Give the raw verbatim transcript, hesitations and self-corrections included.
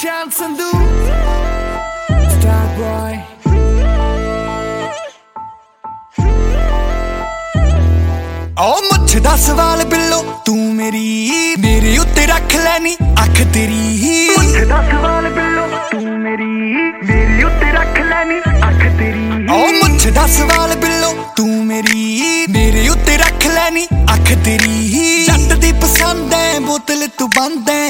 ਨਿਸ਼ਾਨ Sandhu star boy ਓ ਮੁੱਛ ਦਾ ਸਵਾਲ ਬਿੱਲੋ ਤੂੰ ਮੇਰੀ ਮੇਰੇ ਉੱਤੇ ਰੱਖ ਲੈਨੀ